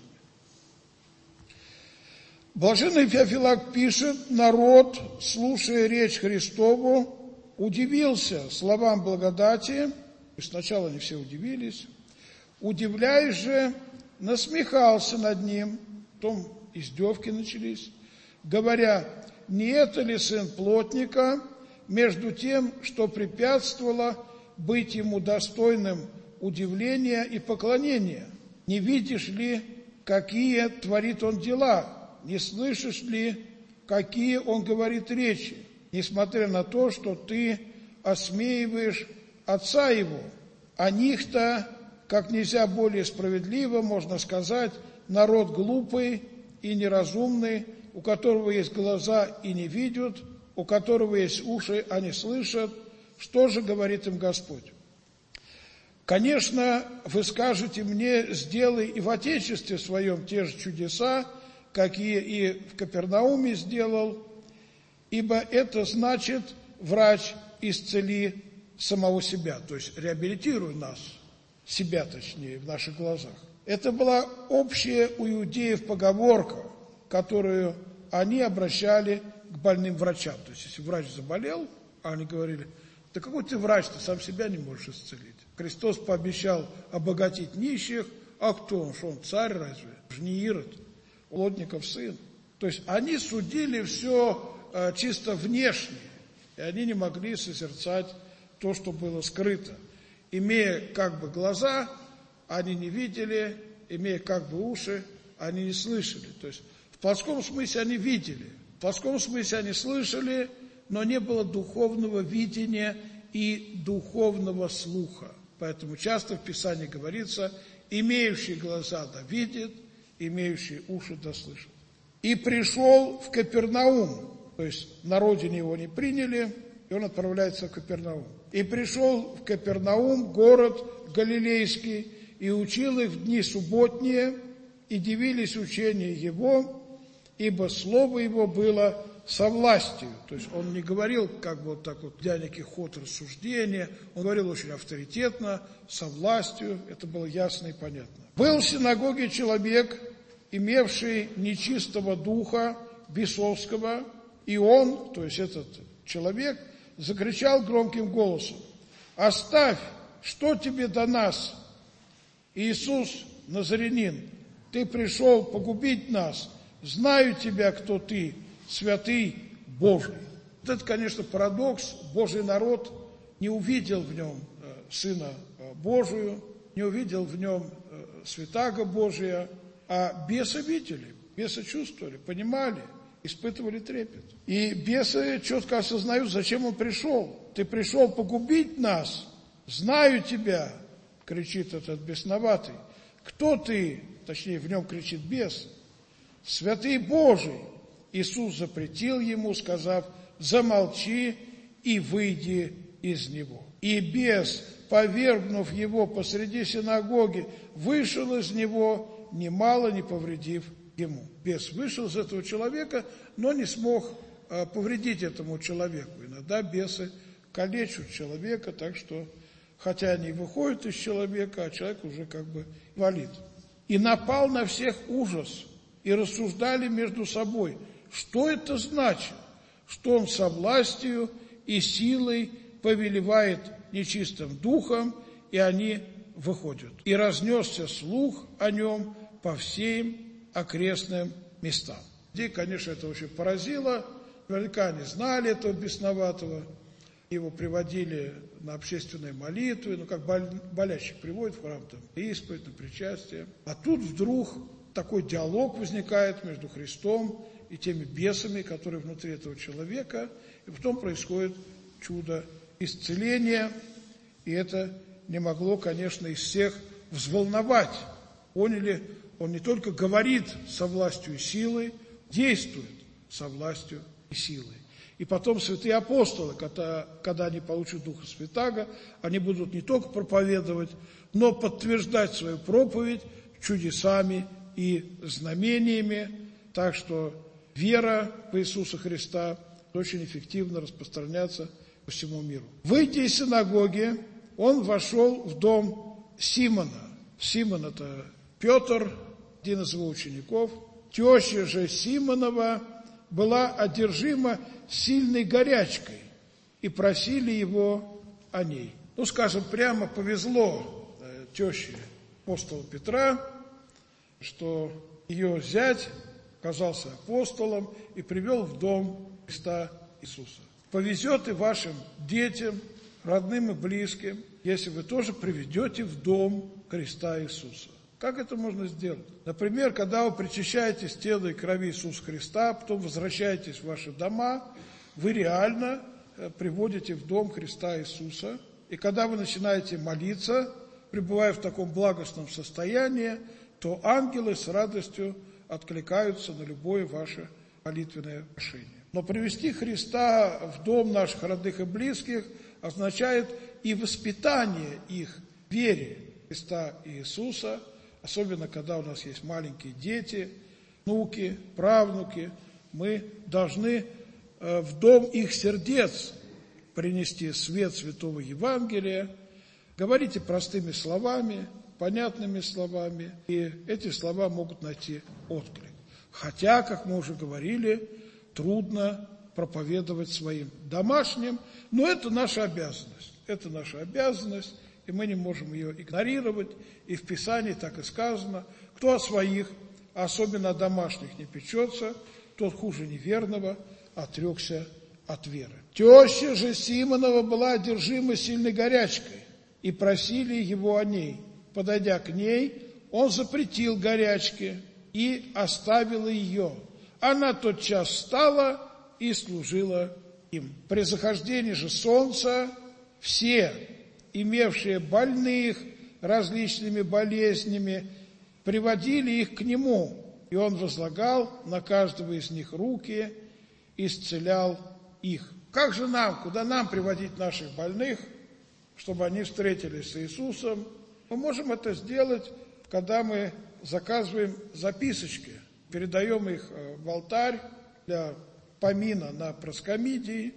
Блаженный Феофилак пишет: народ, слушая речь Христову, удивился словам благодати. Сначала не все удивились. Удивляясь же, насмехался над ним. Потом издевки начались, говоря: не это ли сын плотника, между тем, что препятствовало быть ему достойным удивления и поклонения? Не видишь ли, какие творит он дела? Не слышишь ли, какие он говорит речи? Несмотря на то, что ты осмеиваешь отца его, о них-то, как нельзя более справедливо, можно сказать, народ глупый и неразумный, у которого есть глаза и не видят, у которого есть уши, а не слышат. Что же говорит им Господь? Конечно, вы скажете мне: сделай и в Отечестве своем те же чудеса, какие и в Капернауме сделал, ибо это значит: врач, исцели самого себя, то есть реабилитируй нас, себя точнее, в наших глазах. Это была общая у иудеев поговорка, которую они обращали к больным врачам. То есть, если врач заболел, они говорили: да какой ты врач, ты сам себя не можешь исцелить. Христос пообещал обогатить нищих, а кто он, что он, царь разве? Же не Ирод, плотников сын. То есть, они судили все э, чисто внешне, и они не могли созерцать то, что было скрыто. Имея как бы глаза, они не видели, имея как бы уши, они не слышали. То есть, в плотском смысле они видели, в плотском смысле они слышали, но не было духовного видения и духовного слуха. Поэтому часто в Писании говорится: имеющий глаза да видит, имеющий уши да слышит. И пришел в Капернаум, то есть на родине его не приняли, и он отправляется в Капернаум. И пришел в Капернаум, город галилейский, и учил их в дни субботние, и дивились учению его, ибо слово его было со властью. То есть он не говорил как бы вот так вот, для неких ход рассуждения, он говорил очень авторитетно, со властью, это было ясно и понятно. Был в синагоге человек, имевший нечистого духа, бесовского, и он, то есть этот человек, закричал громким голосом: «Оставь, что тебе до нас, Иисус Назарянин? Ты пришел погубить нас, знаю тебя, кто ты, святый Божий». Вот это, конечно, парадокс. Божий народ не увидел в нем Сына Божию, не увидел в нем святаго Божия, а бесы видели, бесы чувствовали, понимали, испытывали трепет. И бесы четко осознают, зачем он пришел. «Ты пришел погубить нас, знаю тебя», кричит этот бесноватый. «Кто ты?» Точнее, в нем кричит бес. «Святый Божий». Иисус запретил ему, сказав: «Замолчи и выйди из него». И бес, повергнув его посреди синагоги, вышел из него, немало не повредив ему. Бес вышел из этого человека, но не смог а, повредить этому человеку. Иногда бесы калечат человека, так что, хотя они выходят из человека, а человек уже как бы инвалид. И напал на всех ужас, и рассуждали между собой, что это значит, что он со властью и силой повелевает нечистым духом, и они выходят. И разнесся слух о нем по всем окрестным местам. Людей, конечно, это очень поразило. Наверняка они знали этого бесноватого. Его приводили на общественные молитвы, ну, как болящих приводят в храм, там, исповедь, на причастие. А тут вдруг такой диалог возникает между Христом и теми бесами, которые внутри этого человека, и потом происходит чудо исцеления, и это не могло, конечно, из всех взволновать. Поняли, он не только говорит со властью и силой, действует со властью и силой. И потом святые апостолы, когда, когда они получат Духа Святаго, они будут не только проповедовать, но подтверждать свою проповедь чудесами и знамениями. Так что вера в Иисуса Христа очень эффективно распространяется по всему миру. Выйдя из синагоги, он вошел в дом Симона. Симон – это Петр, один из его учеников. Теща же Симонова была одержима сильной горячкой, и просили его о ней. Ну, скажем, прямо повезло э, теще апостола Петра, что ее зять оказался апостолом и привел в дом Христа Иисуса. Повезет и вашим детям, родным и близким, если вы тоже приведете в дом Христа Иисуса. Как это можно сделать? Например, когда вы причащаетесь тела и крови Иисуса Христа, потом возвращаетесь в ваши дома, вы реально приводите в дом Христа Иисуса. И когда вы начинаете молиться, пребывая в таком благостном состоянии, то ангелы с радостью откликаются на любое ваше молитвенное прошение. Но привести Христа в дом наших родных и близких означает и воспитание их в вере Христа Иисуса, особенно когда у нас есть маленькие дети, внуки, правнуки. Мы должны в дом их сердец принести свет Святого Евангелия. Говорите простыми словами, понятными словами, и эти слова могут найти отклик. Хотя, как мы уже говорили, трудно проповедовать своим домашним, но это наша обязанность. Это наша обязанность, и мы не можем ее игнорировать. И в Писании так и сказано: кто о своих, а особенно о домашних, не печется, тот хуже неверного отрекся от веры. Теща же Симонова была одержима сильной горячкой, и просили его о ней. Подойдя к ней, он запретил горячке и оставила ее. Она тотчас встала и служила им. При захождении же солнца все, имевшие больных различными болезнями, приводили их к нему, и он возлагал на каждого из них руки, исцелял их. Как же нам, куда нам приводить наших больных, чтобы они встретились с Иисусом? Мы можем это сделать, когда мы заказываем записочки, передаем их в алтарь для помина на проскомидии.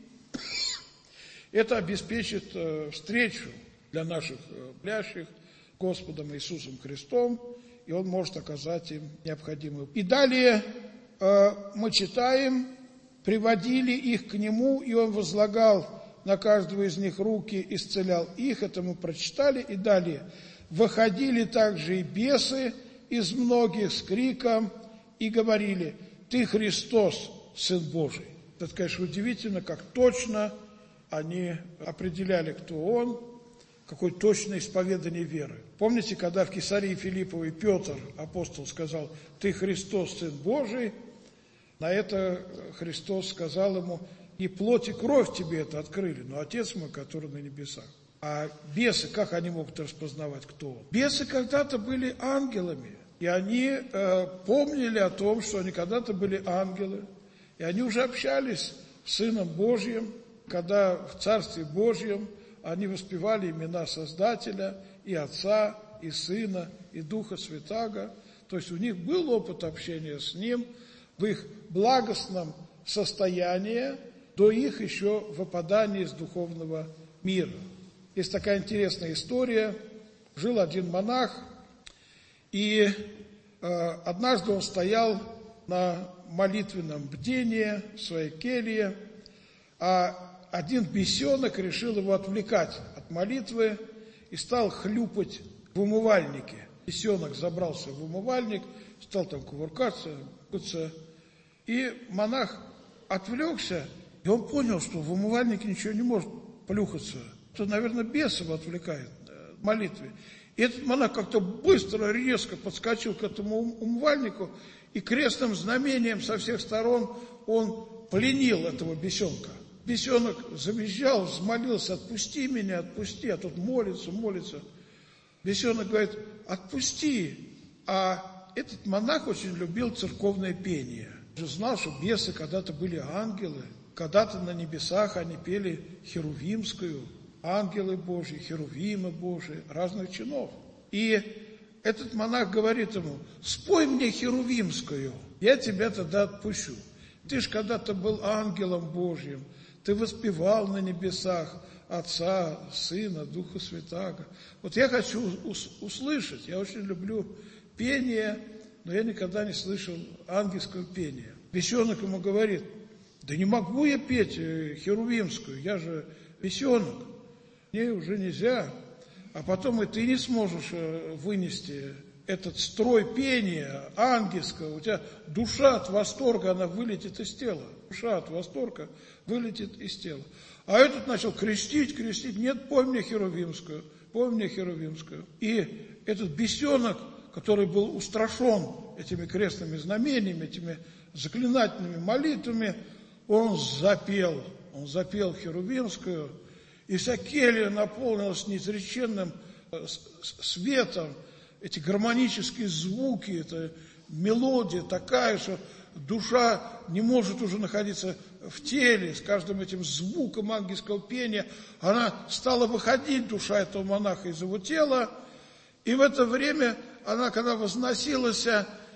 Это обеспечит встречу для наших болящих с Господом Иисусом Христом, и Он может оказать им необходимую. И далее мы читаем: приводили их к Нему, и Он возлагал на каждого из них руки, исцелял их. Это мы прочитали. И далее: выходили также и бесы из многих с криком и говорили: Ты Христос, Сын Божий. Это, конечно, удивительно, как точно они определяли, кто Он, какое точное исповедание веры. Помните, когда в Кесарии Филипповой Петр, апостол, сказал: Ты Христос, Сын Божий, на это Христос сказал ему: не плоть и кровь тебе это открыли, но Отец мой, который на небесах. А бесы, как они могут распознавать, кто он? Бесы когда-то были ангелами, и они э, помнили о том, что они когда-то были ангелы, и они уже общались с Сыном Божьим, когда в Царстве Божьем они воспевали имена Создателя, и Отца, и Сына, и Духа Святаго. То есть у них был опыт общения с Ним в их благостном состоянии до их еще выпадания из духовного мира. Есть такая интересная история. Жил один монах, и э, однажды он стоял на молитвенном бдении в своей келье, а один бесенок решил его отвлекать от молитвы и стал хлюпать в умывальнике. Бесенок забрался в умывальник, стал там кувыркаться, и монах отвлекся, и он понял, что в умывальнике ничего не может плюхаться. Что, наверное, бес его отвлекает в молитве. И этот монах как-то быстро, резко подскочил к этому умывальнику, и крестным знамением со всех сторон он пленил этого бесенка. Бесенок завизжал, взмолился: отпусти меня, отпусти, а тут молится, молится. Бесенок говорит: отпусти. А этот монах очень любил церковное пение. Он же знал, что бесы когда-то были ангелы, когда-то на небесах они пели херувимскую, ангелы Божьи, херувимы Божьи, разных чинов. И этот монах говорит ему: спой мне херувимскую, я тебя тогда отпущу. Ты ж когда-то был ангелом Божьим, ты воспевал на небесах Отца, Сына, Духа Святаго. Вот я хочу услышать, я очень люблю пение, но я никогда не слышал ангельского пения. Бесенок ему говорит: да не могу я петь херувимскую, я же бесенок, мне уже нельзя. А потом и ты не сможешь вынести этот строй пения ангельского. У тебя душа от восторга, она вылетит из тела. Душа от восторга вылетит из тела. А этот начал крестить, крестить. Нет, пой мне херувимскую, пой мне херувимскую. И этот бесенок, который был устрашен этими крестными знамениями, этими заклинательными молитвами, он запел, он запел херувимскую, и вся келья наполнилась неизреченным светом, эти гармонические звуки, эта мелодия такая, что душа не может уже находиться в теле. С каждым этим звуком ангельского пения она стала выходить, душа этого монаха, из его тела. И в это время она, когда возносилась,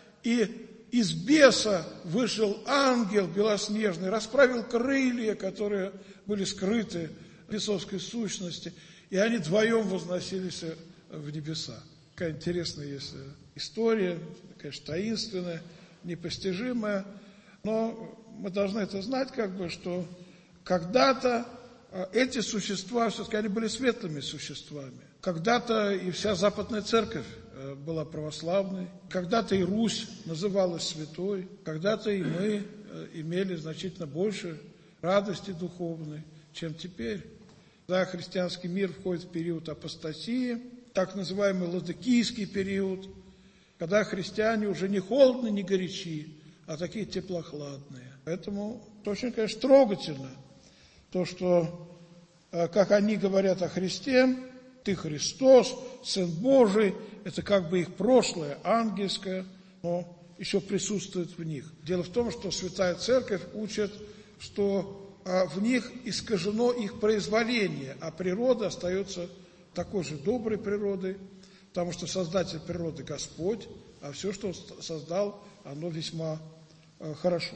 и из беса вышел ангел белоснежный, расправил крылья, которые были скрыты в бесовской сущности, и они вдвоем возносились в небеса. Какая интересная есть история, конечно, таинственная, непостижимая, но мы должны это знать, как бы, что когда-то эти существа, все-таки они были светлыми существами. Когда-то и вся Западная Церковь была православной, когда-то и Русь называлась святой, когда-то и мы имели значительно больше радости духовной, чем теперь. Когда христианский мир входит в период апостасии, так называемый ладыкийский период, когда христиане уже не холодны, не горячи, а такие теплохладные. Поэтому это очень, конечно, трогательно, то, что, как они говорят о Христе: ты Христос, Сын Божий, это как бы их прошлое, ангельское, но еще присутствует в них. Дело в том, что Святая Церковь учит, что в них искажено их произволение, а природа остается такой же доброй природой, потому что Создатель природы Господь, а все, что Он создал, оно весьма хорошо.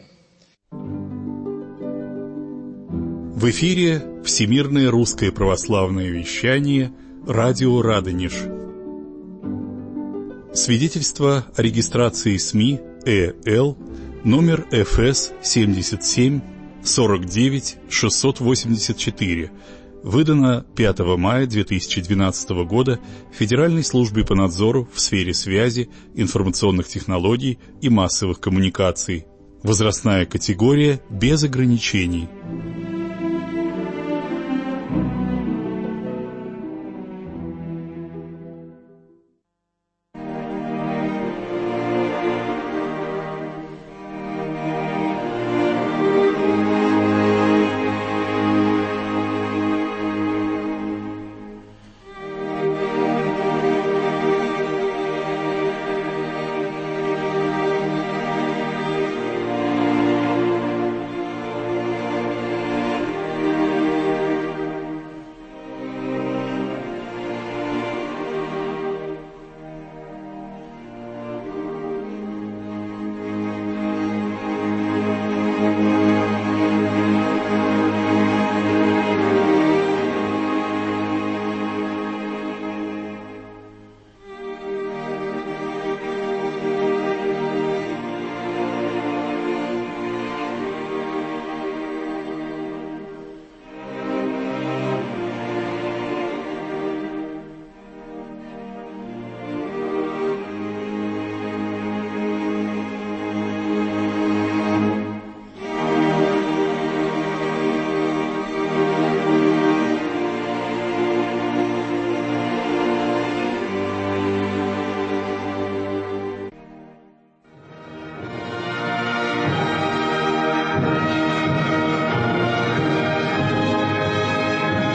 В эфире Всемирное русское православное вещание, радио Радонеж. Свидетельство о регистрации СМИ ЭЛ номер эф эс семьдесят семь сорок девять шестьсот восемьдесят четыре, выдано пятого мая две тысячи двенадцатого года Федеральной службой по надзору в сфере связи, информационных технологий и массовых коммуникаций. Возрастная категория без ограничений.